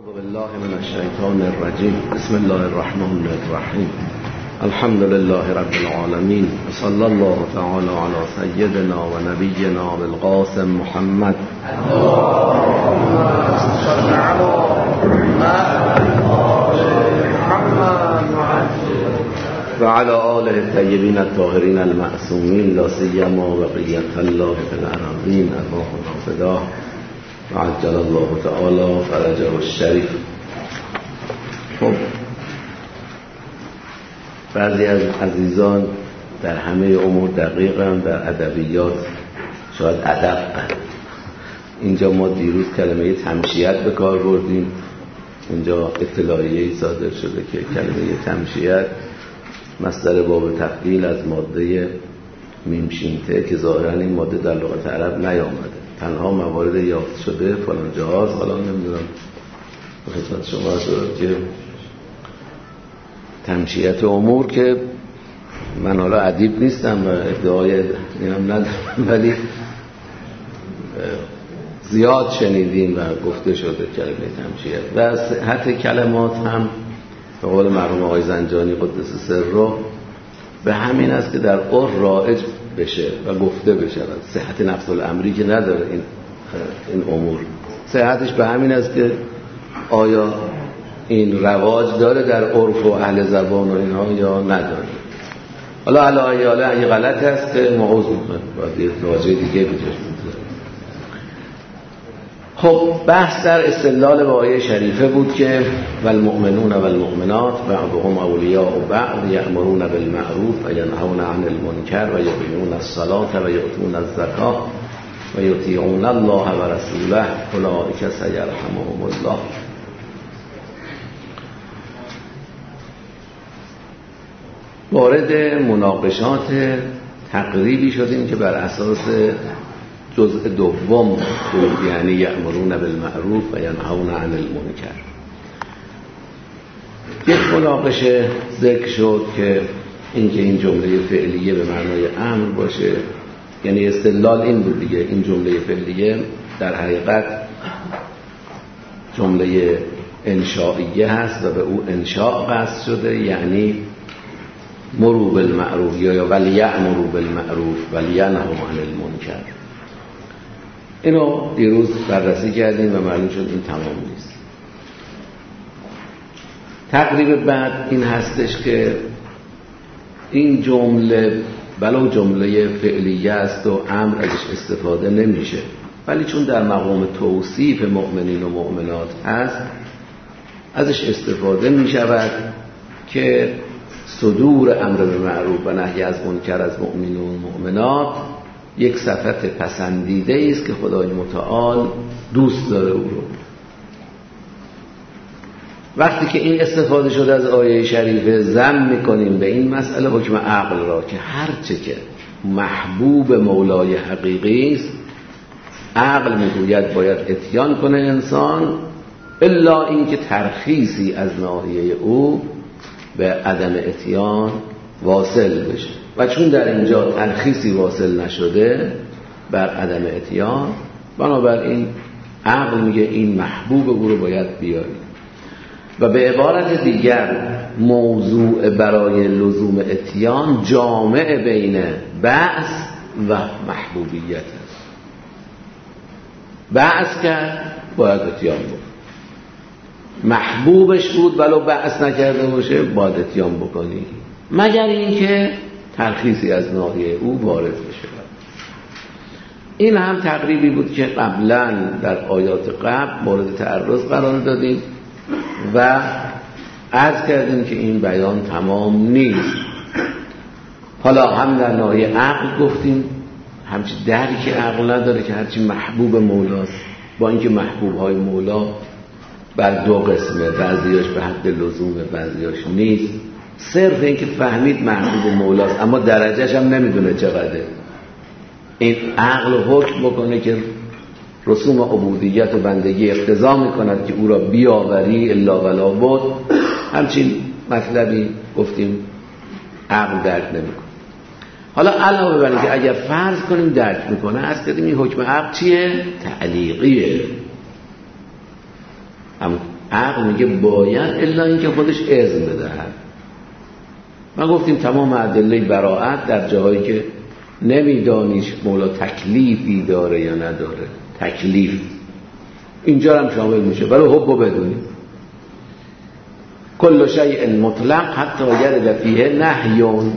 اعوذ بالله من الشیطان الرجیم. بسم الله الرحمن الرحیم. الحمد لله رب العالمین. صلی الله تعالی علی سیدنا و نبینا بالقاسم محمد و علی آله الطیبین الطاهرین المعصومین لا سیما بقیة الله فی الارضین ارواحنا فداه و عجل الله تعالی فرجه الشریف. خب بعضی از عزیزان در همه امور دقیقاً، در ادبیات شاید ادب. اینجا ما دیروز کلمه تمشیت به کار بردیم، اونجا اطلاعیه‌ای صادر شده که کلمه تمشیت مصدر باب تفعیل از ماده میمشینته که ظاهراً این ماده در لغت عرب نیامده، تنها موارد یافت شده فلان جهاز. حالا نمیدونم خدمت شما دارم که تمشیت امور که من حالا ادیب نیستم و ادعای اینم ندارم، ولی زیاد شنیدیم و گفته شده کلمه تمشیت و صحت کلمات هم به قول مرحوم آقای زنجانی قدس سره به همین است که در عرف رایج بشه و گفته بشه. صحت نفس الامری که نداره این امور، صحتش به همین است که آیا این رواج داره در عرف و اهل زبان و اینها یا نداره. حالا علی اگه غلط است که معوض میکنه باید یه واژه دیگه بجاش. خب بحث در استدلال به آیه شریفه بود که والمؤمنون والمؤمنات بعضهم اولیاء بعض یأمرون بالمعروف و ینهون عن المنکر و یقیمون الصلاة و یؤتون الزکاة و یطیعون الله و رسوله اولئک سیرحمهم الله. وارد مناقشات تقریبی شدیم که بر اساس جزء دوم بود، یعنی یأمرون بالمعروف و ینهون عن المنکر. یک مناقشه ذکر شد که این جمله فعلیه به معنای امر باشه، یعنی استدلال این بود دیگه، این جمله فعلیه در حقیقت جمله انشائیه هست و به او انشاء قصد شده، یعنی مروا بالمعروف یا ولیأمروا بالمعروف ولینهوا عن المنکر. اینو دیروز بررسی کردیم و معلوم شد این تمام نیست. تقریب بعد این هستش که این جمله ولو جمله فعلیه است و امر ازش استفاده نمیشه، ولی چون در مقام توصیف مؤمنین و مؤمنات هست ازش استفاده میشود که صدور امر به معروف و نهی از منکر از مؤمنین و مؤمنات یک صفت پسندیده است که خدای متعال دوست داره او رو. وقتی که این استفاده شده از آیه شریفه ضم میکنیم به این مسئله حکم عقل را که هرچه که محبوب مولای حقیقی است عقل میگوید باید اتیان کنه انسان، الا اینکه ترخیصی از ناحیه او به عدم اتیان واصل بشه. و چون در اینجا ترخیصی واصل نشده بر عدم اتیان، بنابراین عقل میگه این محبوب او رو باید بیارید. و به عبارت دیگر موضوع برای لزوم اتیان جامع بین بعث و محبوبیت است. بعث کرد باید اتیان بود، محبوبش بود ولو بعث نکرده باشه باید اتیان بکنی، مگر اینکه ترخیصی از ناحیه او وارد بشه. این هم تقریبی بود که قبلا در آیات قبل مورد تعرض قرار دادیم و عرض کردیم که این بیان تمام نیست. حالا هم در ناحیه عقل گفتیم همچی درک عقل نداره که هرچی محبوب مولاست، با اینکه محبوب های مولا بر دو قسمه، بعضیاش به حد لزومه بعضیاش نیست. صرف این که فهمید محبوب مولاست اما درجهش هم نمیدونه چقدره، این عقل حکم بکنه که رسوم عبودیت و بندگی اقتضا میکند که او را بیاوری الا ولا بود، همچین مطلبی گفتیم عقل درک نمیکنه. حالا علاوه بر اینکه اگر فرض کنیم درک میکنه، از کردیم این حکم عقل چیه؟ تعلیقیه. عقل میگه باید، الا اینکه خودش اذن بدهد. ما گفتیم تمام ادله براءت در جاهایی که نمیدانیش مولا تکلیفی داره یا نداره، تکلیف اینجا هم شامل میشه، ولی حب بدونیم کل شیء مطلق حتی یرد فیه نهیون.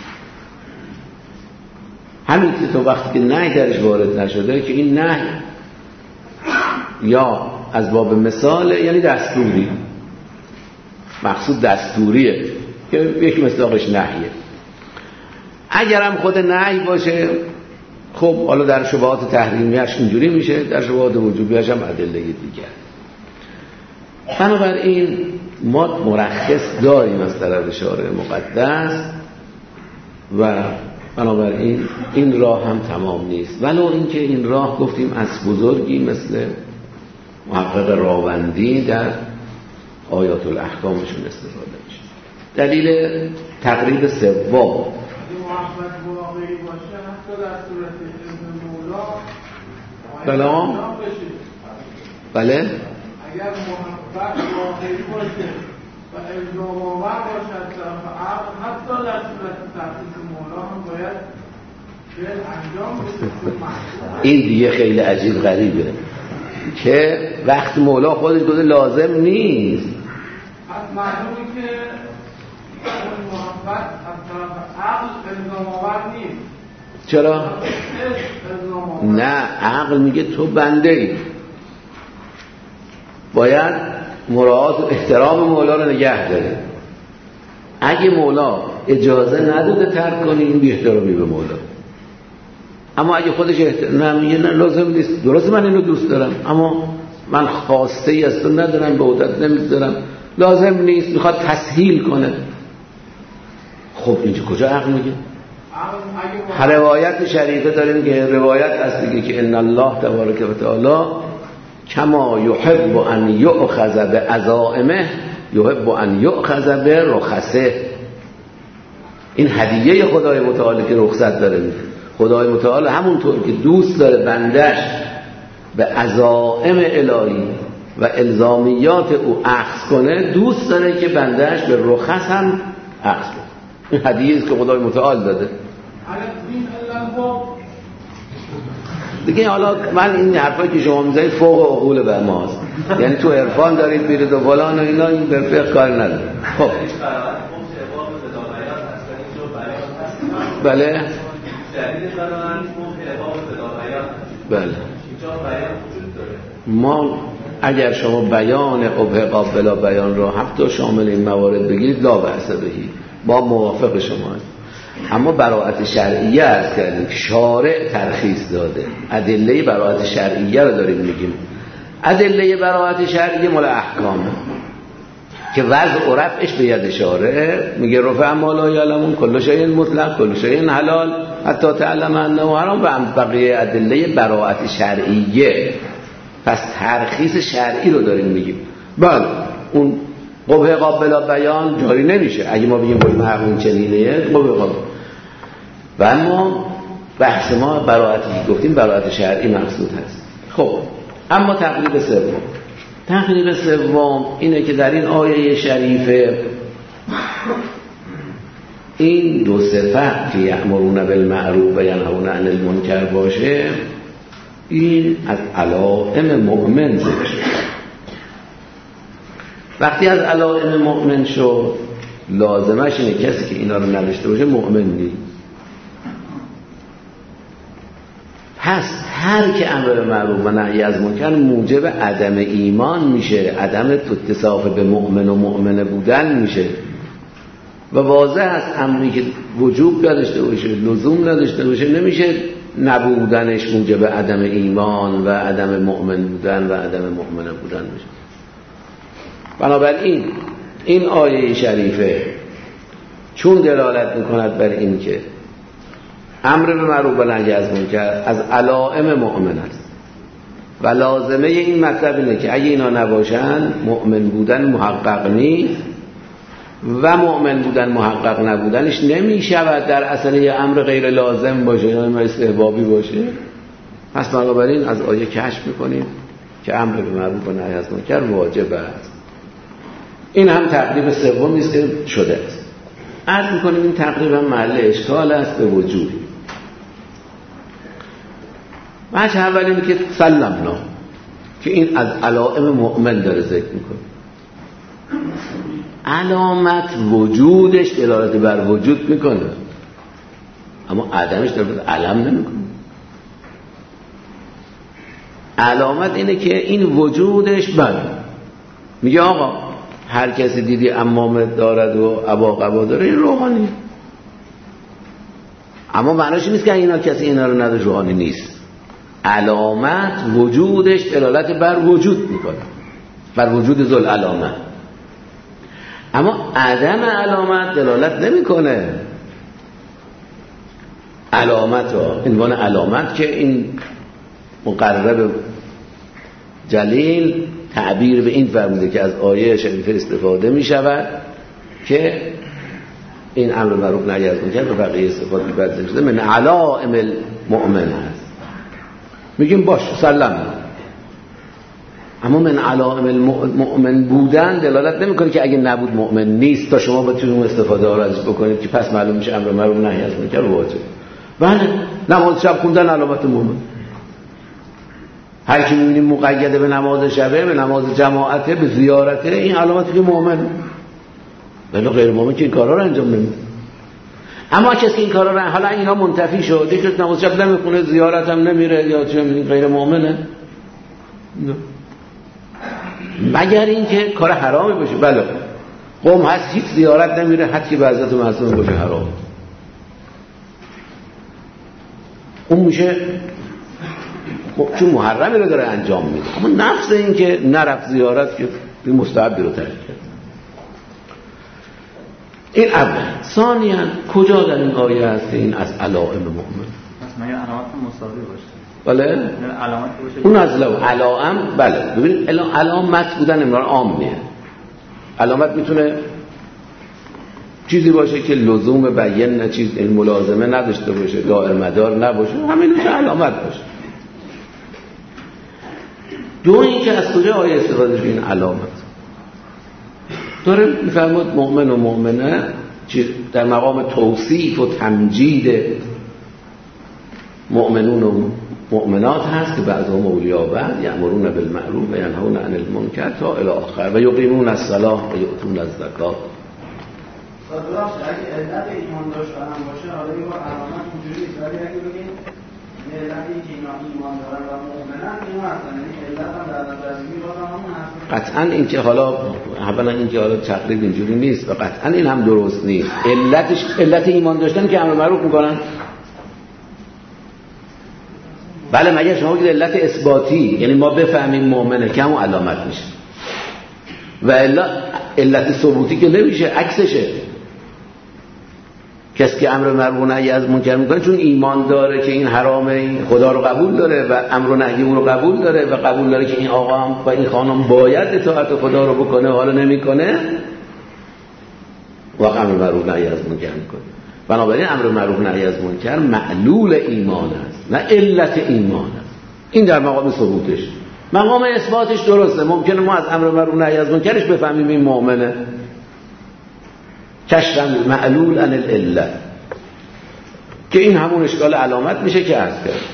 همین که تو وقتی که نهی درش وارد نشده که این نهی یا از باب مثال یعنی دستوری، مقصود دستوریه که یک مصداقش نهیه. اگرم خود نهی باشه خب حالا در شبهات تحریمیش اینجوری میشه، در شبهات وجوبیش هم ادله دیگر. بنابراین ما مرخص داریم از طرف شارع مقدس و بنابراین این راه هم تمام نیست، ولو اینکه این راه گفتیم از بزرگی مثل محقق راوندی در آیات الاحکامشون استفاده میشه. دلیل تقریب سوم بله اگر محبت واقعی باشه و الزام آور باشد طرف عقل، حتی در صورت تخصیص مولا هم باید فعل انجام بشه. این دیگه خیلی عجیب غریبه که وقت مولا خودش گفته لازم نیست. از معلومه که محبت از طرف عقل الزام آور نیست. چرا؟ نه، عقل میگه تو بنده ای، باید مراعات و احترام مولا رو نگه داری. اگه مولا اجازه نداده ترک کنی این بی احترامی به مولا. اما اگه خودش میگه نه لازم نیست، درسته من اینو دوست دارم اما من خواسته ای از تو ندارم، به عهدت نمیذارم، لازم نیست، میخواد تسهیل کنه. خب اینجا کجا عقل میگه؟ روایت شریفه داریم که روایت است دیگه که ان الله تبارک و تعالی کما یحب ان یؤخذ بعزائمه یحب ان یؤخذ برخصه. این هدیه خدای متعال که رخصت داره میده. خدای متعال همونطور که دوست داره بندش به عزائم الهی و الزامیات او اخذ کنه، دوست داره که بندش به رخص هم اخذ کنه. این هدیه است که خدای متعال داده دیگه. حالا من این حرفایی که شما میزنید فوق عقول به ماست، یعنی تو عرفان دارید میرید و فلان و اینا، این به فقه کار نداره. خب بله بله ما اگر شما بیان ابهقا بلا بیان را حتی شامل این موارد بگیرید لا بأس بهی، با موافق شما هست. اما براءت شرعیه عرض کردیم که شارع ترخیص داده، ادله براءت شرعیه رو داریم میگیم. ادله براءت شرعیه مال احکامه که وضع و رفعش به ید شارع. میگه رفع ما لا یعلمون کل شیء مطلق کل شیء حلال حتی تعلم انه حرام و بقیه ادله براءت شرعیه. پس ترخیص شرعی رو داریم میگیم. بله اون قبه قابل بیان جاری نمیشه اگه ما بگیم باید محقون چنینه قبه قابل. و اما بحث ما براءتی گفتیم براءت شرعی مقصود هست. خب اما تقریب سوم اینه که در این آیه شریفه این دو صفت که یأمرون بالمعروف و ینهون عن المنکر باشه، این از علائم مؤمن ذکر شد. وقتی از علائم مؤمن شد لازمش اینه کسی که اینا رو نداشته باشه مؤمن نیست. پس ترک امر معروف و نهی از منکر موجب عدم ایمان میشه، عدم اتصاف به مؤمن و مؤمنه بودن میشه. و واضح است امری که وجوب نداشته باشه، لزوم نداشته باشه، نمیشه نبودنش موجب عدم ایمان و عدم مؤمن بودن و عدم مؤمنه بودن میشه. بنابراین این آیه شریفه چون دلالت میکند بر این که امر به معروف و نهی از منکر از علائم مؤمن است و لازمه این مطلب اینه که اگه اینا نباشن مؤمن بودن محقق نیست و مؤمن بودن محقق نبودنش نمیشود در اصل یه امر غیر لازم باشه یا استحبابی باشه. پس بنابراین از آیه کشف میکنیم که امر به معروف و نهی از منکر واجب است. این هم تقریب سومی است که شده است. عرض می‌کنیم این تقریبا محل اشکال است به وجودی. وجه اول این که سلمنا، که این از علائم مؤمن داره ذکر میکنه. علامت وجودش دلالت بر وجود میکنه، اما عدمش دلالت علم نمیکنه. علامت اینه که این وجودش بله، میگه آقا هر کسی دیدی عمامه دارد و عبا داره این روحانی، اما معناش نیست که اینا کسی اینا رو نداره روحانی نیست. علامت وجودش دلالت بر وجود میکنه، بر وجود ذل علامت، اما عدم علامت دلالت نمیکنه. علامت را عنوان علامت که این مقرر به جلیل تعبیر به این فرموده که از آیه شریفه استفاده می شود که این امر معروف نهی از منکر و بقیه صفات که بعد شده من علائم المؤمن هست. میگیم باش سلام، اما من علائم المؤمن بودن دلالت نمیکنه که اگه نبود مؤمن نیست تا شما بتونید اون استفاده ها رو ازش بکنید که پس معلوم میشه امر معروف نهی از منکر واجب. بله، نماز شب خوندن علامت مؤمن. هر کی می‌بینیم مقیده به نماز شبه، به نماز جماعته، به زیارته، این علامتی که مؤمن. ولی غیر مؤمن که این کارا رو انجام نمیده. اما کسی این کارا رو حالا اینا منتفی شد، دیگه نماز شب نمیخونه، زیارت هم نمیره، یا چه غیر مؤمنه. مگر اینکه کار حرامی باشه. بله، قوم هست هیچ زیارت نمیره، حتی به حضرت معصوم باشه حرام. اون میشه چون محرمی رو داره انجام میده، اما نفس این که نرفت زیارت که این مستحبی رو ترک کرد. این اول. ثانیاً کجا در این آیه هست که این از علائم مؤمن؟ مثلا یه علامت مساوی باشه. بله؟ علامت باشه. اون از علائم، بله. ببینید علامت بودن امرار عامیه. علامت میتونه چیزی باشه که لزوم بیان چیز این ملازمه نداشته باشه، دائر مدار نباشه، همین میشه علامت باشه. دو این که از کجا آیه استفاده شده این علامت داره میفرماد مؤمن و مؤمنه در مقام توصیف و تمجید مؤمنون و مؤمنات هست که بعضهم اولیاء بعض یأمرون بالمعروف و ینهون عن المنکر تا الی آخر و یقیمون الصلاة و یؤتون الزکات. درست اگه علت ایمان داشته هم باشه حالا یه علامت اینجوری است، ولی اگه بگیم علتی که ایمان دارن و مؤمنن این اصلا علت هم در نظر بگیریم بازم همون هست. قطعا این که حالا اولا این که حالا تقریب اینجوری نیست و قطعا این هم درست نیست. علت ایمان داشتن که امر معروف میکنن. بله، مگر شما بگید علت اثباتی، یعنی ما بفهمیم مؤمنه که همون علامت میشه، و علت ثبوتی که نمیشه، عکسشه. کسی که امر معروف و نهی از منکر میکنه چون ایمان داره که این حرامه، این خدا رو قبول داره و امر و نهی اون رو قبول داره و قبول داره که این آقا هم و این خانم باید اطاعت خدا رو بکنه، حالا نمیکنه، واقعا امر معروف و نهی از منکر میکنه. بنابراین امر معروف و نهی از منکر معلول ایمان است، نه علت ایمان است. این در مقام ثبوتش. مقام اثباتش درسته، ممکنه ما از امر معروف و نهی از منکرش بفهمیم این مؤمنه، کشف معلول عن العله، که این همون اشکال علامت میشه که عرض کرد.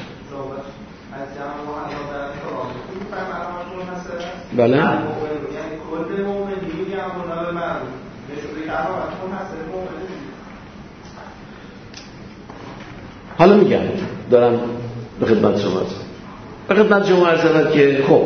بله. حالا میگم دارم به خدمت شما عرض که خب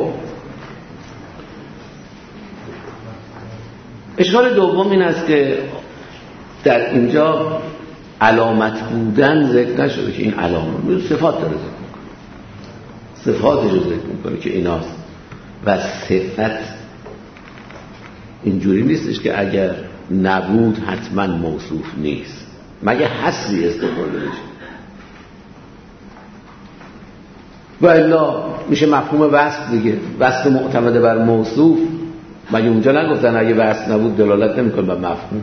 اشکال دوم این است که در اینجا علامت بودن ذکر نشده که این علامت صفات داره ذکر میکنه، صفاتش رو ذکر میکنه که ایناست و صفت اینجوری نیستش که اگر نبود حتما موصوف نیست، مگه حصری استفاده میشه و الا میشه مفهوم وصف دیگه، وصف معتمد بر موصوف. مگه اونجا نگفتن اگه وصف نبود دلالت نمیکنه بر مفهوم؟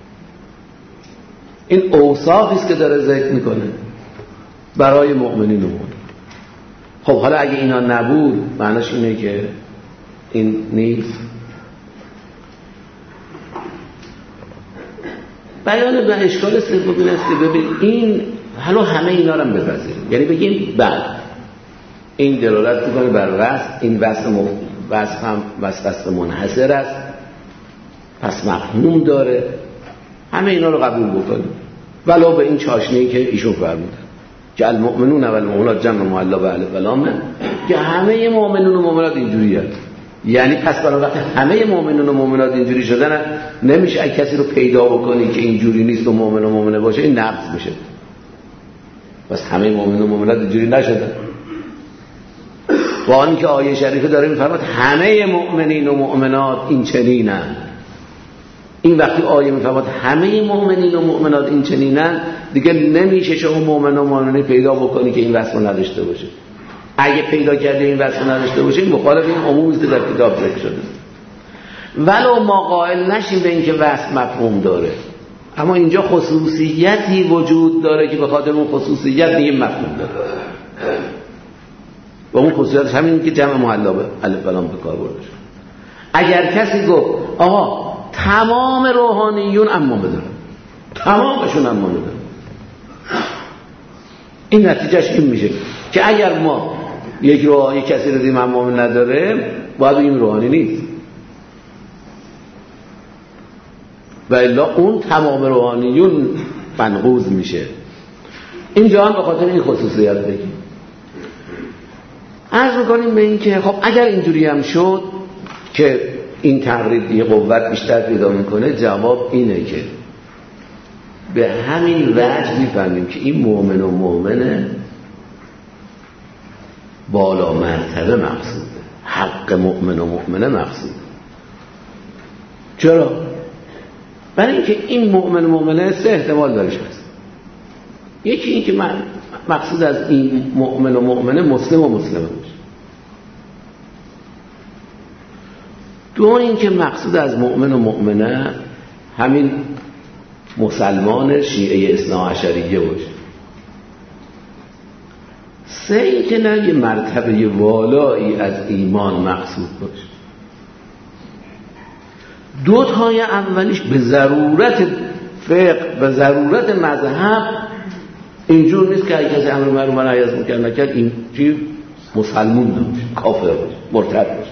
این اوصافی است که داره ذکر میکنه برای مؤمنین و مؤمنات. خب حالا اگه اینا نبود معناش اینه که این نیست. بیان به اشکال سوم این است که ببین این حالا همه اینا رو هم بپذیریم، یعنی بگیم بله این دلالت میکنه بر وصف، این وصف هم وصف منحصر است پس مفهوم داره، همه اینا رو قبول بکنیم ولو به این چاشنی که ایشون فرمودن که المؤمنون و المؤمنات جمع معلا به الف و لام، که همه مؤمنون و مؤمنات اینجوری هست. یعنی پس برای وقتی همه مؤمنون و مؤمنات اینجوری شدن نمیشه اگه کسی رو پیدا بکنی که اینجوری نیست و مؤمن و مؤمنه باشه، این نقض میشه. پس همه مؤمنون و مؤمنات اینجوری نشدن. با اینکه آیه شریفه داره میفرماد همه مؤمنین و مؤمنات این چنینن، این وقتی آیه میفرماد همه مؤمنین و مؤمنات این چنینن دیگه نمیشه شما مؤمن و مؤمنه پیدا بکنی که این وصف نداشته باشه. اگه پیدا کرده این وصف نداشته باشه این مخالف این عمومی است در کتاب ذکر شده. ولو ما قائل نشیم به اینکه وصف مفهوم داره، اما اینجا خصوصیتی وجود داره که به خاطر اون خصوصیت دیگه مفهوم داره. و اون خصوصیتش همین که جمع معلا به الف و لام به کار برده شده. اگر کسی گفت آقا تمام روحانیون عمامه دارن، تمامشون عمامه دارن، این نتیجهش این میشه که اگر ما یک کسی رو دیم عمامه نداره باید این روحانی نیست، و الا اون تمام روحانیون منقوض میشه. اینجا هم به خاطر این خصوصیت بگیم. عرض میکنیم به این که خب اگر اینجوری هم شد که این تقریب دیگه قوت بیشتر پیدا میکنه، جواب اینه که به همین وجه میفهمیم که این مؤمن و مؤمنه بالا مرتبه مقصوده، حق مؤمن و مؤمنه مقصوده. چرا؟ برای اینکه این مؤمن و مؤمنه سه احتمال دارش هست. یکی این که مقصود از این مؤمن و مؤمنه مسلم و مسلمه باشه. دوم این که مقصود از مؤمن و مؤمنه همین مسلمان شیعه اثناعشریه باشه. سه این که نه یه مرتبه والایی از ایمان مقصود باشه. دو تای اولیش به ضرورت فقه، به ضرورت مذهب اینجور نیست که اگه کسی امر معروف و نهی از منکر نکرد این چی مسلمون نمیشه، کافر باشه، مرتد باشه.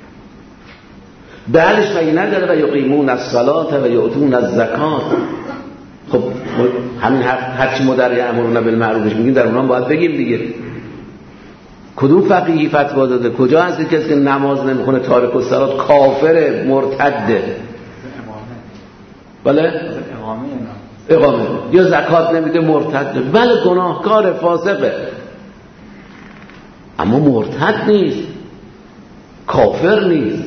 بعدش مگه نداره و یقیمون الصلاة و یؤتون الزکات. خب همین هرچی ما در امرون بالمعروفش میگیم در اونها باید بگیم دیگه. کدوم فقیهی فتوا داده؟ کجا هست کسی که نماز نمیخونه تارک الصلات کافره مرتده؟ بله؟ اقامه یا زکات نمیده مرتده، بله گناهکار فاسقه اما مرتد نیست، کافر نیست.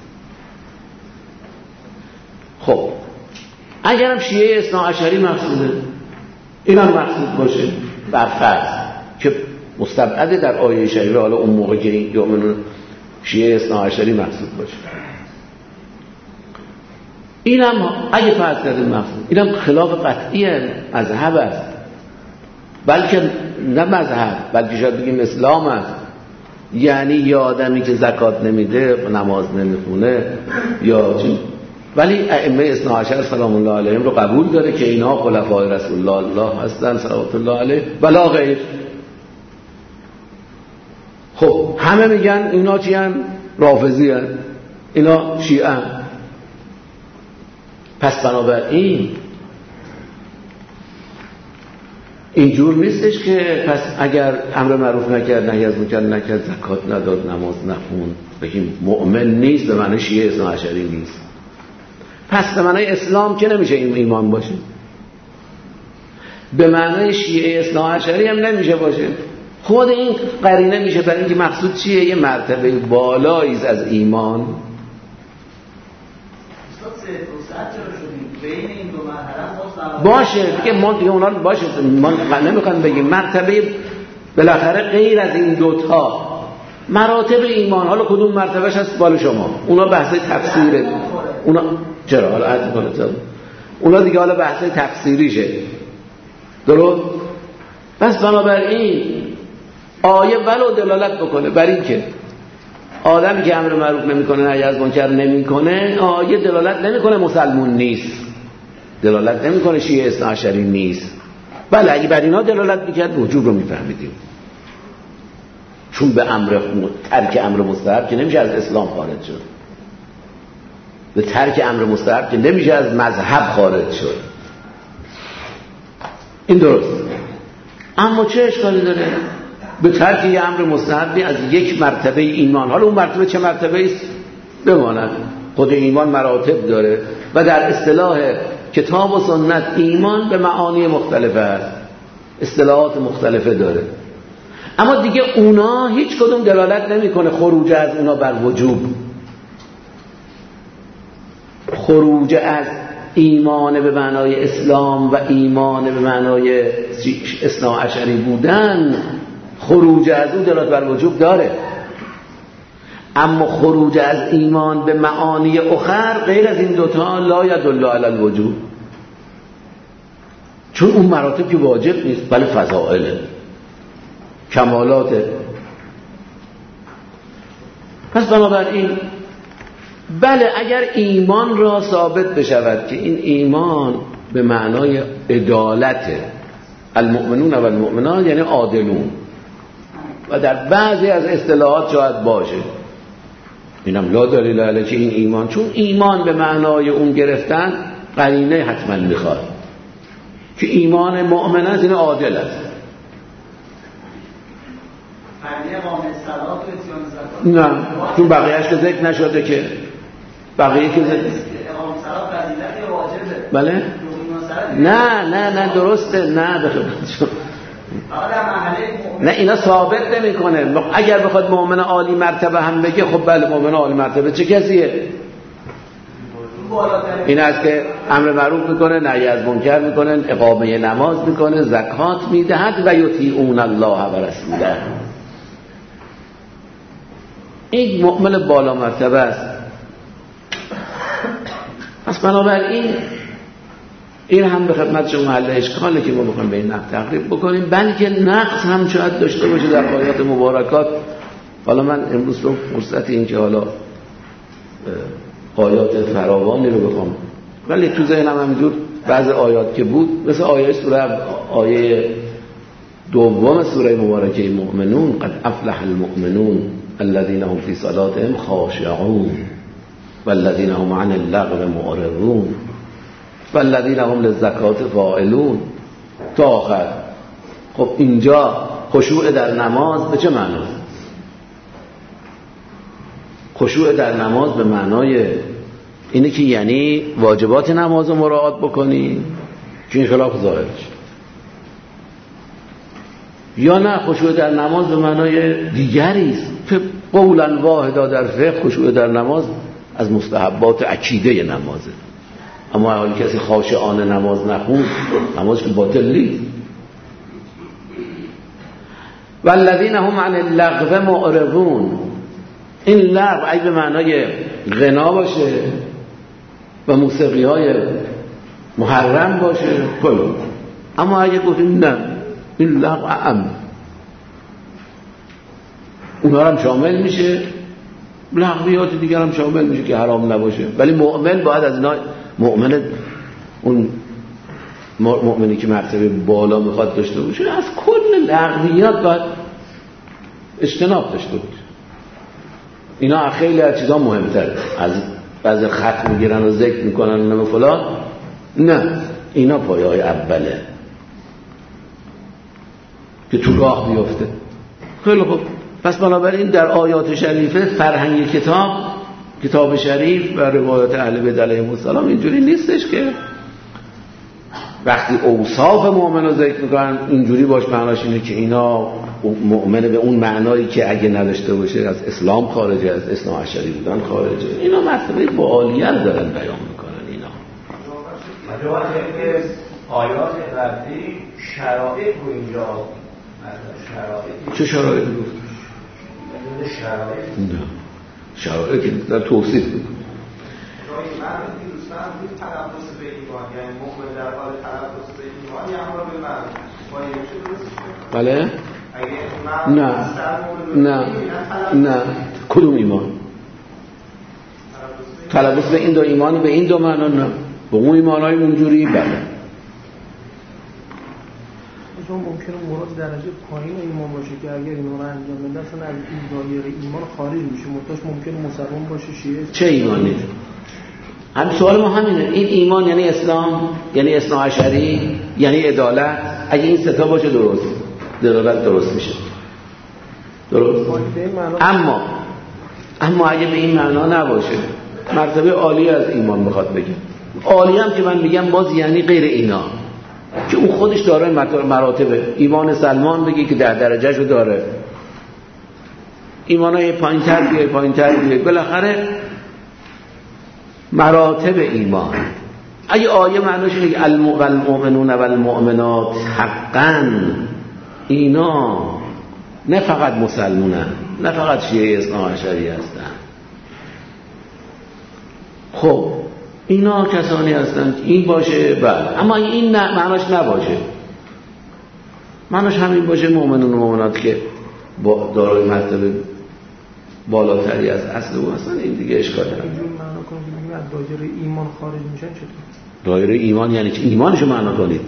خب اگرم شیعه اثناعشری مقصوده، اینم مقصود باشه بر فرض که مستبعده در آیه شریفه، حالا اون موقع که یؤمنون شیعه اثناعشری مقصود باشه، اینم اگه فرض کردیم مقصود، اینم خلاف قطعی مذهب است، بلکه نه مذهب بلکه شاید بگیم اسلام است. یعنی یه آدمی که زکات نمیده، نماز نمیخونه یا چی، ولی ائمه اثناعشر سلام الله علیهم رو قبول داره که اینا خلفای رسول الله هستن صلوات الله علیه ولا غیر. خب همه میگن اینا چی هن؟ رافضی هن، اینا شیعه هن. پس بنابراین اینجور نیستش که پس اگر امر معروف نکرد نهی از منکر نکرد زکات نداد نماز نخوند بگیم مؤمن نیست، به معنی شیعه اثناعشری نیست. پس به معنی اسلام که نمیشه این ایمان باشه، به معنی شیعه اثناعشری هم نمیشه باشه. خود این قرینه میشه برای اینکه مقصود چیه؟ یه مرتبه بالایی از ایمان. باشه دیگه ما دیگه اونا باشه، ما نمیخوایم بگیم مرتبه بالاخره غیر از این دوتا مراتب ایمان. حالا کدوم مرتبهش هست بال شما، اونا بحث تفسیره، اونا چرا حالا عرض می‌کنم اونا دیگه حالا بحث تفسیریشه، درست؟ پس بنابراین آیه ولو دلالت بکنه بر این که آدمی که امر معروف نمیکنه نهی از منکر نمیکنه، آیه دلالت نمیکنه مسلمون نیست. دلالت نمیکنه شیعه اثناعشری نیست. بله اگه بر اینا دلالت میکرد وجوب رو میفهمیدیم، چون به ترک امر مستحب که نمیشه از اسلام خارج شد، به ترک امر مستحب که نمیشه از مذهب خارج شد. این درست. اما چه اشکالی داره به ترک یه امر مستحبی از یک مرتبه ایمان؟ حالا اون مرتبه چه مرتبه است بماند، خود ایمان مراتب داره و در اصطلاح کتاب و سنت ایمان به معانی مختلفه است، اصطلاحات مختلفه داره، اما دیگه اونا هیچ کدوم دلالت نمیکنه خروج از اونا بر وجوب. خروج از ایمان به معنای اسلام و ایمان به معنای اثناعشری بودن، خروج از اون دلالت بر وجوب داره، اما خروج از ایمان به معانی اخر غیر از این دوتا لا یدل علی الوجوب، چون اون مراتب که واجب نیست، بله فضائل کمالات. پس بنابراین بله اگر ایمان را ثابت بشود که این ایمان به معنای عدالته، المؤمنون و المؤمنات یعنی عادلون، و در بعضی از اصطلاحات شاید باشه، اینم لا دلیل علیه که این ایمان، چون ایمان به معنای اون گرفتن قرینه حتما میخواد که ایمان مؤمن است یعنی عادل است. نه چون بقیهش که ذکر نشده که بقیه که ذکر بله نه درسته، نه نه اینا ثابت نمیکنه. اگر بخواد مؤمن عالی مرتبه هم بگه خب بله مؤمن عالی مرتبه چه کسیه؟ این است که امر معروف میکنه، نهی از منکر میکنه، اقامه نماز میکنه، زکات میدهد و یطیعون الله و رسوله. این مؤمن بالا مرتبه است. پس بنابراین این هم به خدمت شما محل اشکاله که ما بخوایم به این نقد تقریب بکنیم، بلکه نقد هم شاید داشته باشه در آیات مبارکات. حالا من امروز رو فرصت این که حالا آیات فراوانی رو بخوام، ولی تو ذهنم همینجور بعض آیات که بود، مثل آیه دوم سوره مبارکه مؤمنون، قد افلح المؤمنون الذين هم في صلاتهم خاشعون والذين هم عن اللغو معرضون والذین هم للزکات فاعلون تا آخر. خب اینجا خشوع در نماز به چه معناست؟ خشوع در نماز به معنای اینه که یعنی واجبات نماز رو مراعات بکنی که این خلاف ظاهرش، یا نه خشوع در نماز به معنای دیگری است که قولا واحدا در فقه خشوع در نماز از مستحبات عقیده نمازه، اما اگه کسی خاشعانه نماز نخوند نمازش که باطل نیست. والذین هم عن اللغو معرضون، این لغو اگه به معنای غنا باشه و موسیقی های محرم باشه کلون، اما اگه گفتیم نه این لغو اعم، اونها هم شامل میشه، لغویات دیگر هم شامل میشه که حرام نباشه، ولی مؤمن باید از اینا، اون مؤمنی که مرتبه بالا میخواد داشته باشه از کل لغویات باید اجتناب داشته باشه. اینا خیلی از چیزا مهمتره، از بعضی خط میگیرن و ذکر میکنن و فلان، نه اینا پایه های اوله که تو راه بیفته. خیلی خوب، پس بنابراین در آیات شریفه فرهنگ کتاب شریف و روایات اهل بیت علیهم السلام اینجوری نیستش که وقتی اوصاف مؤمن رو ذکر میکنن اینجوری باش معناش اینه که اینا مؤمن به اون معنایی که اگه نداشته باشه از اسلام خارجه، از اثناعشری بودن خارجه. اینا مرتبه بالیه دارن بیان میکنن. اینا جواب اینکه آیات قبلی شرایط رو اینجا چه شرایطی گفت؟ شرایط نه شرایطی در توصیف بود. بله؟ نه کدوم ایمان؟ تلبس به این دو ایمان به این دو معنا نه. به اون ایمانهای اونجوری بله. اصلا ممکنه مراد درجه پایین ایمان باشه که اگر اینا رو انجام بده اصلا از این دایره ایمان خارج میشه، متأش ممکنه مسلمان باشه شیعه. چه ایمانی؟ هم سوال ما همینه. این ایمان یعنی اسلام، یعنی اثنا عشری، یعنی عدالت. اگه این سه تا باشه درست دلالت درست میشه. درست. اما اگه به این معنا نباشه، مرتبه عالی از ایمان بخواد بگه، عالی هم که من میگم باز یعنی غیر اینا که اون خودش داره مراتبه. ایمان سلمان بگی که 10 درجهشو داره، ایمانای پایین‌تر بیاد بالاخره مراتب ایمان. اگه آیه معناش اینه که المؤمنون و المؤمنات حقا، اینا نه فقط مسلمونن، نه فقط شیعه اثنا عشری هستن، خب اینا کسانی هستن این باشه بله. اما این معناش نباشه، معناش همین باشه مؤمنون و مؤمنات که دارای مرتبه بالاتری از اصل او هستن، این دیگه اشکال نداره. اینجور معنا کنیم که از دایره ایمان خارج میشن چطور؟ دایره ایمان یعنی چه؟ ایمانشو معنا کنید.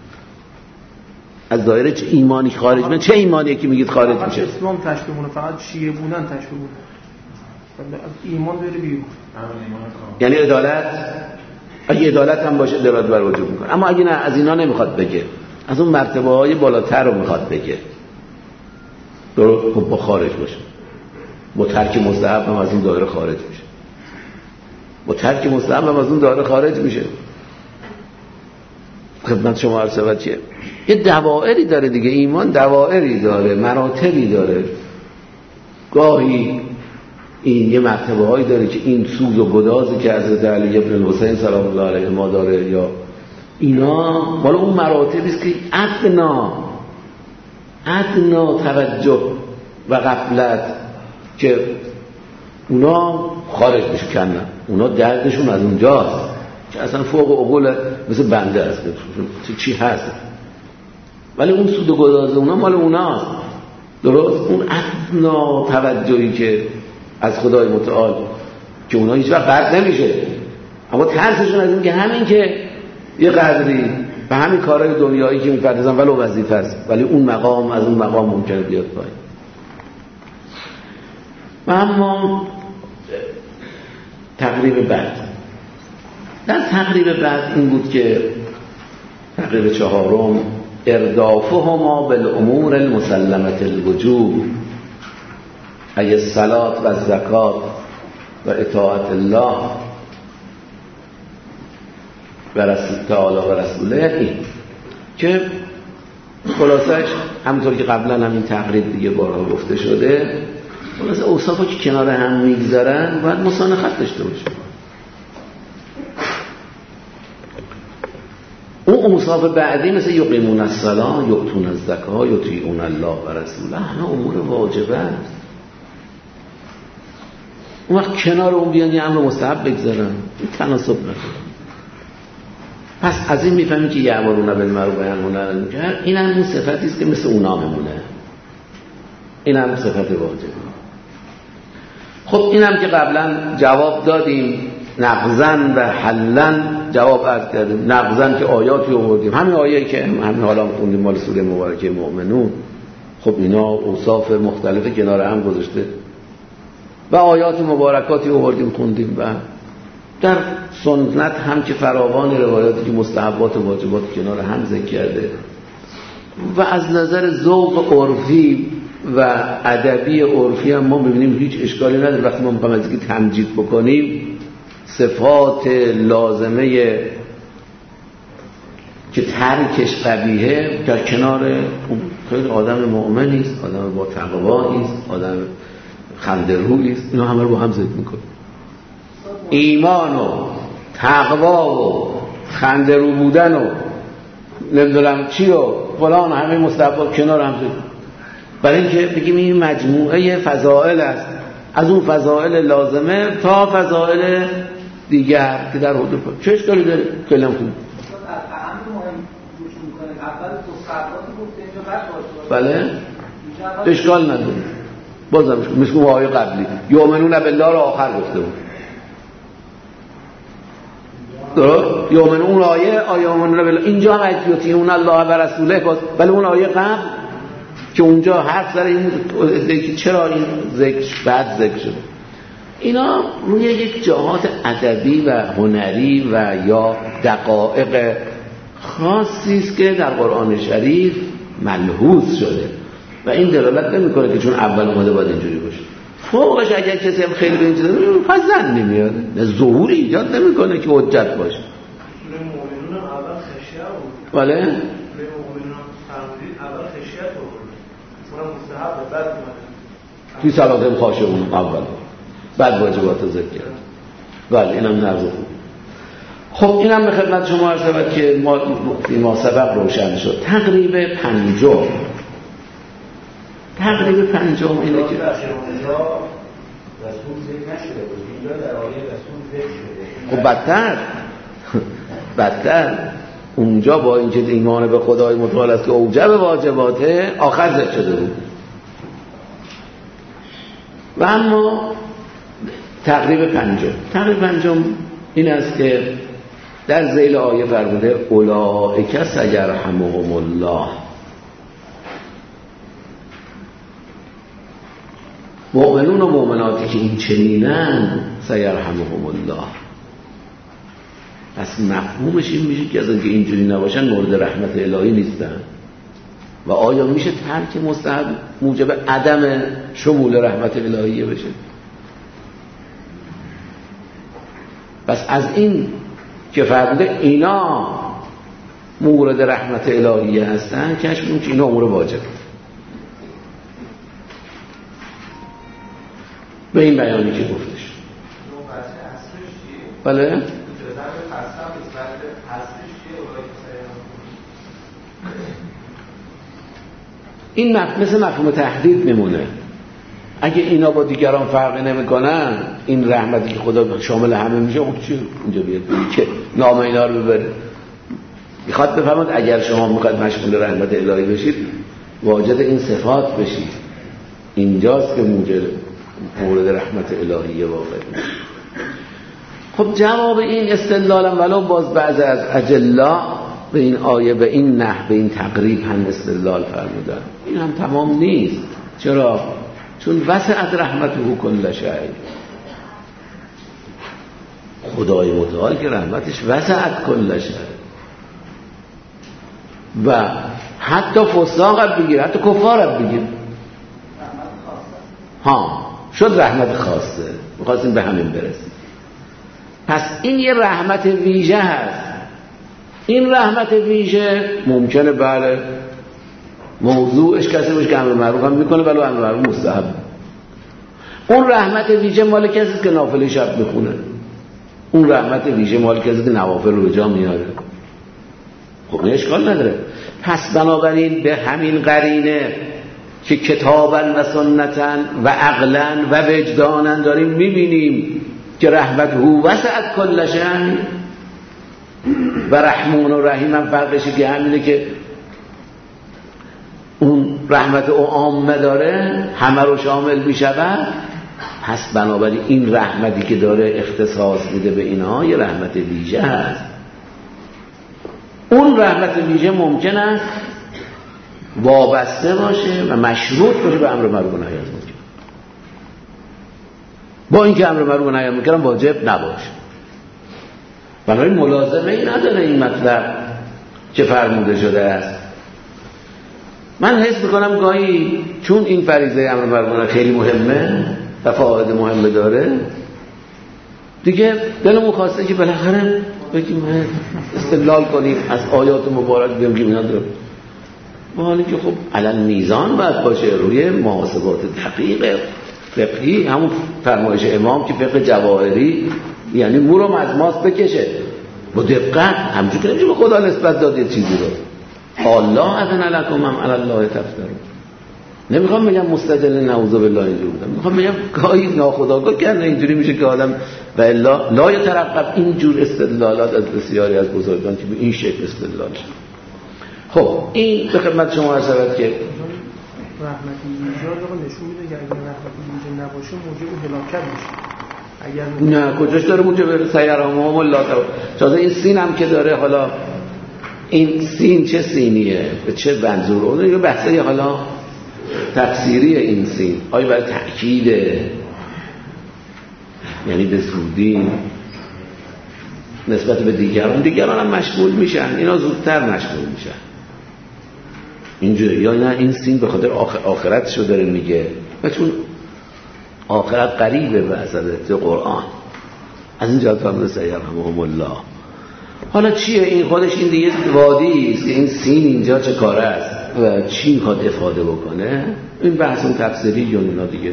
از دایره چه ایمانی خارج میشه؟ چه ایمانیه که میگید خارج میشه؟ فقط اسلام تشبیه مونه، فقط شیعه بودن تشبیه مونه، از ایمان داره بیرون. یعنی عدالت، اگه عدالت هم باشه دلالت بر وجوب میکنه. اما اگه نه، از اینا نمیخواد بگه، از اون مرتبه های بالاتر رو میخواد بگه. درست. خب با خارج باشه، با ترک مستحب هم از اون دایره خارج میشه، با ترک مستحب هم از اون دایره خارج میشه. خدمت شما عرض شود چیه؟ یه دوائری داره دیگه، ایمان دوائری داره، مراتبی داره. گاهی این یه مرتبه هایی داره که این سوز و گدازی که حضرت علی ابن الحسین سلام الله علیه ما داره، یا اینا مال اون مراتبی است که ادنا توجه و غفلت که اونا خارج میشکنن، اونا دردشون از اونجاست که اصلا فوق عقول مثل بنده است چی هست، ولی اون سود و گداز اونا مال اوناست. درست. اون ادنا توجهی که از خدای متعال که اونا هیچ وقت قطع نمیشه، اما ترسشون از این که همین که یه قدری به همین کارهای دنیایی که میپردازن ولو وظیفه است، ولی اون مقام از اون مقام ممکنه بیاد پایین. و اما تقریب بعد، در تقریب بعد این بود که تقریب چهارم اردافهما بالامور المسلمه الوجوب ای الصلاة و الزکات و اطاعت الله و رسول تعالی و رسوله، این که خلاصش همونطور که قبلا همین تقریب دیگه بارها گفته شده، خلاصه اوصافا که کنار هم میگذارن باید مسانخت داشته باشه. اون اوصاف بعدی مثل یقیمون الصلاة، یؤتون الزکات، یطیعون الله و رسوله، همه امور واجبه است. اون وقت کنار اون بیان یه امر مستحب بگذارن، این تناسب نداره. پس از این میفهمیم که یأمرون بالمعروف و ینهون عن المنکر، این هم اون صفتی است که مثل اونا میمونه، این هم صفت واجبه. خب این هم که قبلا جواب دادیم، نقضن و حلن جواب عرض کردیم. نقضن که آیاتی آوردیم، همین آیه که همین حالا خوندیم مال سوره مبارکه مؤمنون، خب اینا اوصاف مختلف کنار هم گذاشته و آیات مبارکاتی آوردیم خوندیم. و در سنت هم که فراوان روایاتی که مستحبات و واجبات کنار هم ذکر کرده. و از نظر ذوق عرفی و ادبی عرفی هم ما ببینیم هیچ اشکالی نداره وقتی ما میخوایم از اینکه تمجید بکنیم صفات لازمه که ترکش قبیحه در کنار اون خیلی آدم مؤمنی است، آدم با تقوایی است، آدم خنده‌رویی است، اینا همه رو با هم ذکر میکنه. ایمان و تقوا و خنده‌رو بودن و نمیدونم چی و فلان، همه مستحبات کنار هم ذکر، برای اینکه بگیم این مجموعه فضائل است، از اون فضائل لازمه تا فضائل دیگر که در حدود چه اشکالی داره کلام کنیم. بله اشکال نداره، بازم مثل اون آیه قبلی یؤمنون بالله رو آخر گفته بود. درست؟ یومن اون آیه یومن بالله اینجا هم اون الله و رسوله باز، ولی اون آیه قبل که اونجا حرف زده این چرا این ذکر بعد ذکر شده. اینا روی یک جهات ادبی و هنری و یا دقایق خاصی است که در قرآن شریف ملحوظ شده و این دلالت نمیکنه که چون اول اومده باید اینجوری باشه. فوقش اگر کسی هم خیلی به این چیزا پس زن نمیاد، ظهوری ایجاد نمیکنه که حجت باشه. مومنون اول خشیه بود. بله؟ مومنون فرمودید اول خشیت بود. اونم مستحب بعد اومده. توی صلات خاشعون اول بعد واجبات ذکر کرد. بله اینم نرزو خوب. خب اینم به خدمت شما عرض شود که ما سبق روشن شد. تقریب پنجم اینه که رسول ذکر نشده بود، اینجا در آیه رسول ذکر شده. خب بدتر اونجا با اینکه ایمان به خدای متعال است که اوجب واجباته آخر ذکر شده بود. و اما تقریب پنجم این است که در ذیل آیه فرموده اولئک سیرحمهم الله، مؤمنون و مؤمناتی که این چنینن سیرحمهم الله. پس مفهومش این میشه که از اینکه اینجوری نباشن مورد رحمت الهی نیستن. و آیا میشه ترک مستحب موجب عدم شمول رحمت الهی بشه؟ پس از این که فرموده اینا مورد رحمت الهی هستن کشف کنیم که اینا امور واجب. به این بیانی که گفتش بله این مثل مفهوم تهدید میمونه. اگه اینا با دیگران فرقی نمیکنن این رحمتی که خدا شامل همه میشه خب چی اونجا بیاد که نام اینا رو ببره. میخواد بفرماد اگر شما میخواد مشمول رحمت الهی بشید واجد این صفات بشید، اینجاست که مورد رحمت الهی واقع میشه. خب جواب این استدلالم ولو باز بعض از اجلا به این آیه به این نحو به این تقریب هم استدلال فرمودن، این هم تمام نیست. چرا؟ چون وسعت رحمته کل شیء، خدای متعال که رحمتش وسعت کل شیء و حتی فساقت بگیر حتی کفارت بگیر شد رحمت خاصه. می‌خواستیم به همین برسیم. پس این یه رحمت ویژه هست. این رحمت ویژه ممکنه بله موضوعش کسی باشه که امر معروف هم میکنه ولی امر معروف مستحب. اون رحمت ویژه مال کسی که نافله شب میخونه، اون رحمت ویژه مال کسی که نوافل رو به جا میاره. خب این اشکال نداره. پس بنابراین به همین قرینه که کتابا و سنتا و عقلا و وجدانا داریم میبینیم که رحمت هو وسعت کل شیء و رحمون و رحیم هم فرقشه که همینه که اون رحمت او عامه داره همه رو شامل میشود. پس بنابراین این رحمتی که داره اختصاص میده به اینها یه رحمت ویژه هست. اون رحمت ویژه ممکن است وابسته باشه و مشروط باشه به امر معروف و نهی از منکر، با اینکه امر معروف و نهی از منکر واجب نباشه. بنابراین ملازمه ای نداره این مطلب که فرموده شده است. من حس میکنم گاهی چون این فریضه امر معروف و نهی خیلی مهمه و فواید مهمه داره دیگه دلمون خواسته که بالاخره بگیم استدلال کنیم از آیات مبارک بیام که اینا داره، با حالی که خب علل میزان باید باشه روی محاسبات دقیق فقهی، همون فرمایش امام که فقه جواهری یعنی مو رو مزماس بکشه با دقت، همچون که نمیشه به خدا نسبت داد یه چیزی رو. الله اذن لکم ام علی الله تفترون. نمیخوام بگم مستجل نعوذ بالله اینجوری بودم، میخوام بگم گاهی ناخودآگاه کنه اینجوری میشه که آدم و الا لا یترقب اینجور استدلالات از بسیاری از بزرگان که به این شکل استدلال شد. خب این به خدمت شما عرض شود که رحمت ایجاد رو نشون میده که اگر رحمت ایجاد نباشه موجب هلاکت میشه. اگر نه کجاش داره موجب سیرهم الله تازه این سین هم که داره، حالا این سین چه سینیه به چه منظور؟ اون یه بحثه حالا تفسیری این سین، آیا برای تأکیده یعنی به زودی نسبت به دیگران هم مشغول میشن، اینا زودتر مشغول میشن اینجا، یا نه این سین به خاطر آخرتشو داره میگه و چون آخرت قریبه به اصالت قرآن، از این جهت فهمده سیرهم الله. حالا چیه این خودش؟ این دیگه وادی است که این سین اینجا چه کاره است و چی میخواد افاده بکنه، این بحث اون تفسیری یا اینا دیگه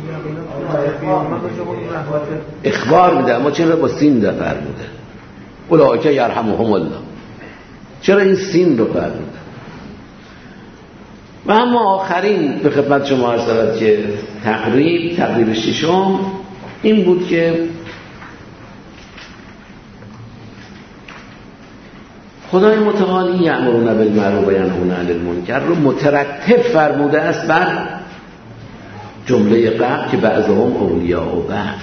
اخبار میده. اما چرا با سین ده فرموده اولئک یرحمهم الله؟ چرا این سین رو فرموده؟ و اما آخرین به خدمت شما عرض شود که تقریب ششم این بود که خدای متعالی یأمرون بالمعروف و ینهون عن المنکر رو مترتب فرموده است بر جمله قبل که بعضهم اولیاء و بعض.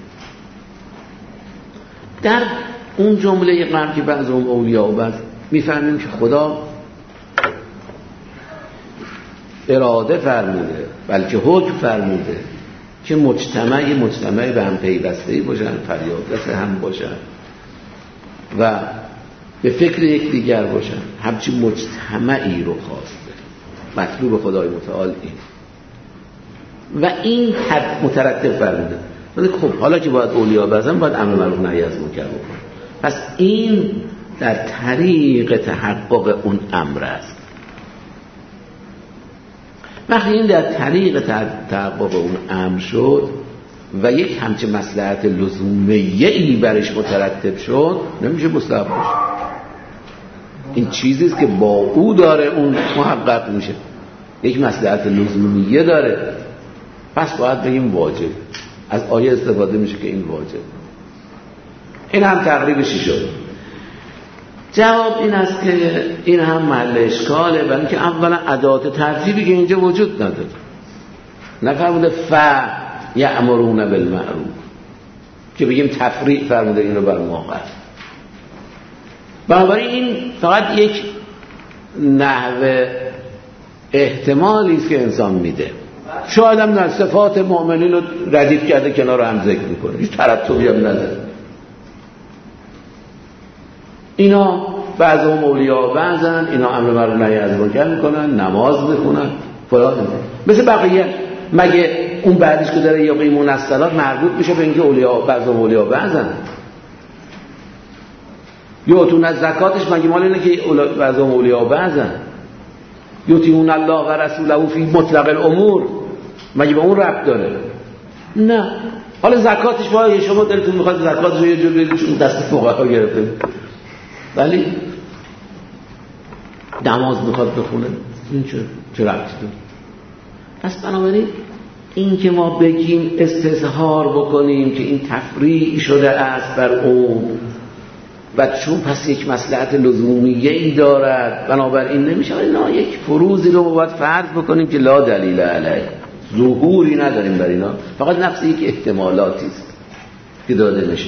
در اون جمله قبل که بعضهم اولیاء و بعض میفهمیم که خدا اراده فرموده بلکه حکم فرموده که مجتمع به هم پیوسته‌ای باشن، فریادرس هم باشن و به فکر یکدیگر باشن. همچین مجتمعی رو خواسته مطلوب خدای متعال این و این مترتب فرموده. خب حالا که باید اولیا بزن باید امر معروف نهی از منکر بکن، پس این در طریق تحقق اون امر است. وقتی این در طریق تحقق اون امر شد و یک همچه مصلحت لزومیه‌ای برش مترتب شد، نمیشه مستحب باشه. این چیزی است که با او داره اون محقق میشه، یک مصلحت لزومیه داره، پس باید بگیم واجب. از آیه استفاده میشه که این واجب. این هم تقریب شد. جواب این است که این هم محل اشکاله، برای اینکه اولا ادات ترتیبی که اینجا وجود نداره، نفرموده یأمرون بالمعروف که بگیم تفریع فرموده این رو بر موقع. بنابراین این فقط یک نحو احتمالی است که انسان میده. شاید هم نه صفات مؤمنین رو ردیف کرده کنار هم ذکر میکنه، هیچ ترتبی هم نداره. اینا بعضهم اولیاء و بعضن، اینا امر معروف نهی از منکر میکنن، نماز میخونن فلان، مثل بقیه. مگه اون بعدش که داره یقیمون الصلاة مربوط میشه به اینکه اولیاء بعضهم اولیاء و بعضن؟ یؤتون الزکاتش مگه مال اینه که بعضهم اولیاء و بعضن؟ یطیعون الله و رسوله فی مطلق الامور مگه به اون ربط داره؟ نه. حالا زکاتش باید شما دلتون میخواد زکاتش رو یه جور بدید چون دست فقها گرفته، ولی نماز میخواد بخونه، این چه ربطی داره؟ پس بنابراین این که ما بگیم استظهار بکنیم که این تفریع شده است بر اون و چون پس یک مصلحت لزومیه‌ای دارد بنابراین نمیشه، اینا یک فروزی رو باید فرض بکنیم که لا دلیل علیه، ظهوری نداریم بر اینا، فقط نفس یک احتمالاتی است که داده میشه.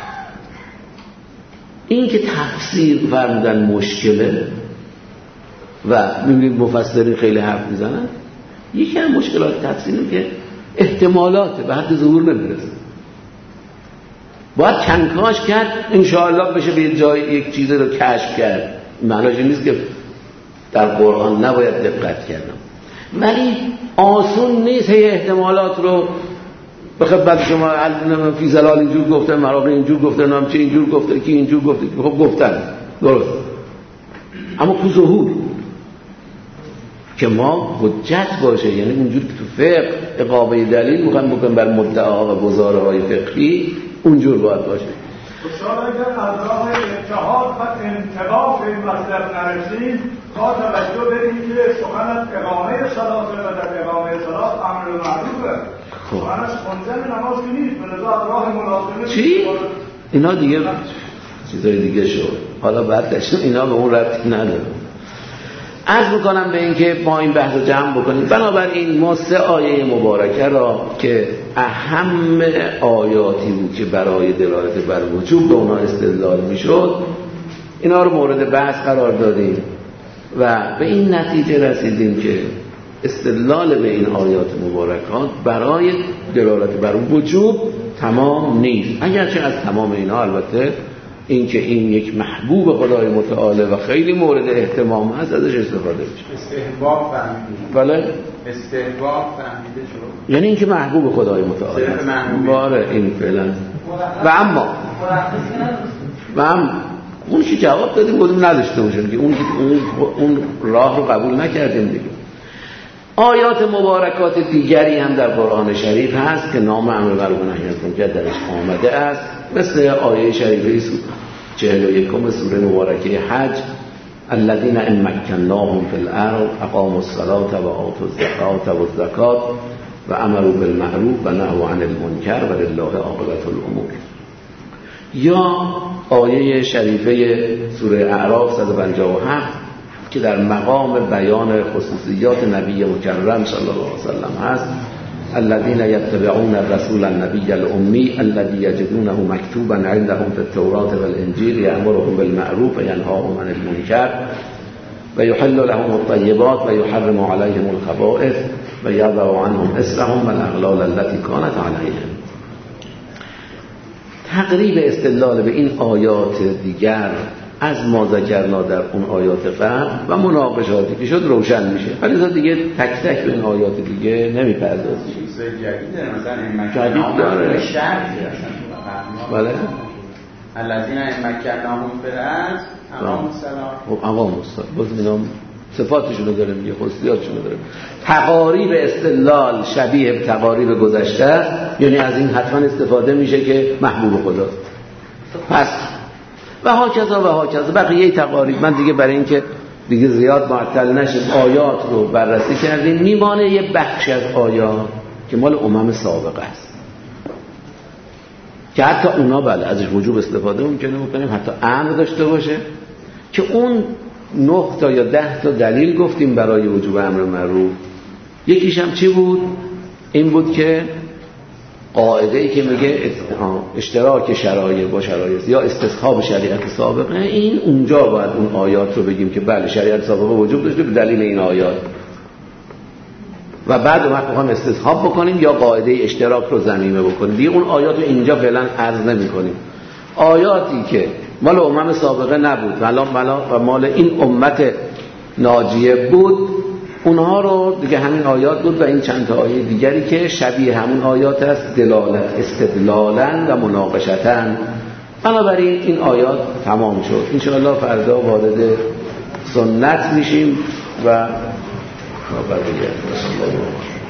این که تفسیر فرمودن مشکله و میبینید مفسرین خیلی حرف میزنن، یکی از مشکلات تفسیری که احتمالاته به حد ظهور نمیرسه، باید کنکاش کرد انشاءالله بشه به یه جای یک چیز رو کشف کرد. معناش این نیست که در قرآن نباید دقت کردم، ولی آسون نیست هی احتمالات رو به خدمت شما فی زلال اینجور گفته، مراقی اینجور گفته، نام چه اینجور گفته، کی اینجور گفته، خب گفتن درست، اما تو ظهور که ما حجت باشه، یعنی اونجور که تو فقه اقامه دلیل میخوایم بکنیم بر مدعا و گزاره‌های فقهی، اونجور باید باشه. بسیار اگر از راه اتحاد و انتقاف این مطلب نرسیم، تا توجه بدیم که سخن از اقامه صلات و در اقامه صلات امر معروفه، سخن از خوندن نماز که نیست، به نظر راه ملازمه چی؟ اینا دیگه چیزای دیگه شد، حالا بعد داشتیم اینا به اون ربطی نداره. عرض میکنم به این که ما این بحث رو جمع بکنیم. بنابراین ما 3 آیه مبارکه را که اهم آیاتی بود که برای دلالت بر وجوب به اونها استدلال میشد، اینا رو مورد بحث قرار دادیم و به این نتیجه رسیدیم که استدلال به این آیات مبارکات برای دلالت بر وجوب تمام نیست، اگرچه از تمام اینا البته این که این یک محبوب خدای متعالی و خیلی مورد اهتمام هست ازش استفاده میشه. استحباب فهمیده. بله؟ استحباب فهمیده شد. یعنی این که محبوب خدای متعالی است. باره این فعلا. و اما اون که جواب دادیم بودیم نداشته باشیم که اون راه رو قبول نکردیم دیگه. آیات مبارکات دیگری هم در قرآن شریف هست که نام امر معروف و نهی از منکر درش آمده است، مثل آیه شریفه 41 سوره مبارکه حج: الذين ان مكناهم في الارض اقاموا الصلاه و آتوا الزکات و الزکات و امروا بالمعروف و نهوا عن المنکر ولله عاقبة الامور. یا آیه شریفه سوره اعراف 157 که در مقام بیان خصوصیات نبی مکرم صلی الله علیه وسلم هست: الذين يتبعون الرسول النبي الأمي الذي يجدونه مكتوبا عندهم في التوراة والإنجيل يأمرهم بالمعروف وينهاهم عن المنكر ويحل لهم الطيبات ويحرم عليهم الخبائث ويضع عنهم إصرهم والأغلال التي كانت عليهم. تقریب استدلال به این آیات دیگر از ما ذکرنا در اون آیات قبل و مناقشاتی که شد روشن میشه. ولی دیگه تک تک به این آیات دیگه نمیپردازیم. چیزای جدیده، مثلا جدید داره. شرطی بله. الذين مكناهم في الارض اقاموا الصلاه. خب اقاموا الصلاه. باز اینا صفاتشون رو داره میگه، خصوصیاتشون رو داره. تقاریب استدلال شبیه به تقاریب گذشته است، یعنی از این حتما استفاده میشه که محبوب خداست. پس و هاکذا بقیه تقاریب. من دیگه برای اینکه دیگه زیاد معطل نشیم آیات رو بررسی کردیم. میمانه یه بخش از آیات که مال امم سابقه است که حتی اونا بله ازش وجوب استفاده ممکنه بکنیم، حتی امر داشته باشه، که اون 9 تا یا 10 تا دلیل گفتیم برای وجوب امر معروف. یکیش هم چی بود؟ این بود که قاعده‌ای که میگه اشتراک شرایع با شرایط یا استصحاب شریعت سابقه، این اونجا باید اون آیات رو بگیم که بله شریعت سابقه وجود داشته به دلیل این آیات، و بعد وقت بخوام استصحاب بکنیم یا قاعده اشتراک رو ضمیمه بکنیم. دیگه اون آیات رو اینجا فعلا عرض نمی‌کنیم. آیاتی که مال امم سابقه نبود و مال این امت ناجیه بود، اونها رو دیگه همین آیات بود و این چند تا آیه دیگری که شبیه همون آیات است، دلالت استدلالا و مناقشتا. بنابراین این آیات تمام شد. انشاءالله فردا وارد سنت میشیم و